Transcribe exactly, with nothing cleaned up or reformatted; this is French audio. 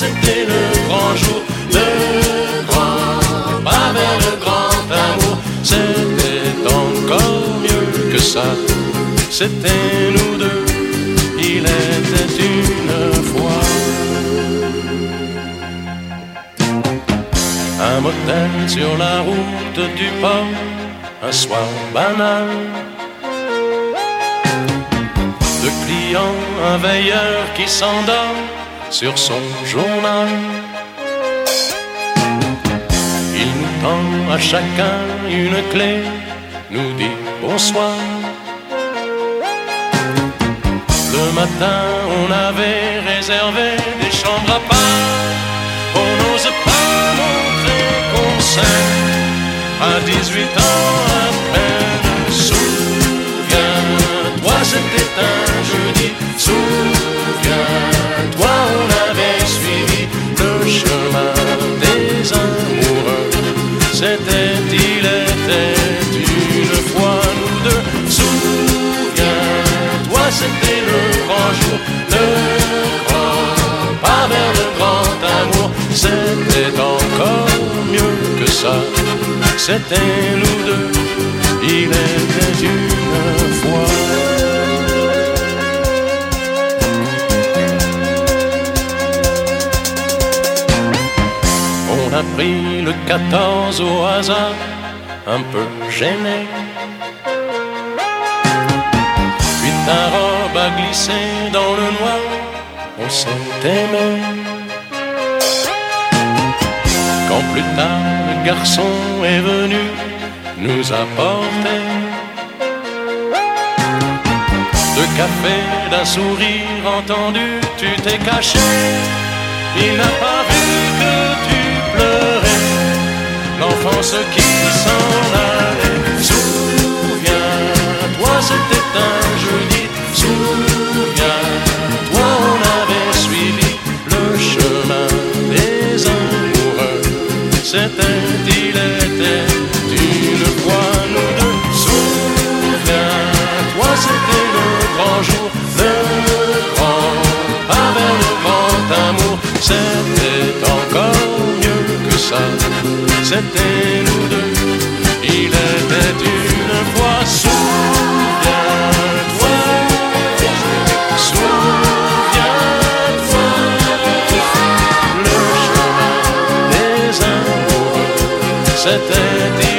c'était le grand jour, le grand pas vers le grand amour. C'était encore mieux que ça, c'était nous deux, il était une fois. Un motel sur la route du port, un soir banal. Deux clients, un veilleur qui s'endort sur son journal. Il nous tend à chacun une clé, nous dit bonsoir. Le matin, on avait réservé des chambres à part. On n'ose pas montrer qu'on s'aime à dix-huit ans à peine. Souviens-toi, c'était un jeudi. Souviens-toi, on avait suivi le chemin des amoureux. C'était, il était une fois nous deux. Souviens-toi, c'était le grand jour, le grand pas vers le grand amour. C'était encore mieux que ça, c'était nous deux, il était une fois. On a pris le quatorze au hasard, un peu gêné. Puis ta robe a glissé dans le noir, on s'est aimé. Quand plus tard le garçon est venu nous apporter deux cafés, d'un sourire entendu, tu t'es caché. Il n'a pas vu que tu pleurais, l'enfance qui s'en allait. Souviens-toi, c'était un jeudi. Souviens-toi, on avait suivi le chemin des amoureux. C'était, il était une fois nous deux. Souviens-toi, c'était le grand jour, le grand pas vers le grand amour. C'était encore mieux que ça, c'était nous deux, il était une fois. Souviens-toi, souviens-toi, le chemin des amoureux, c'était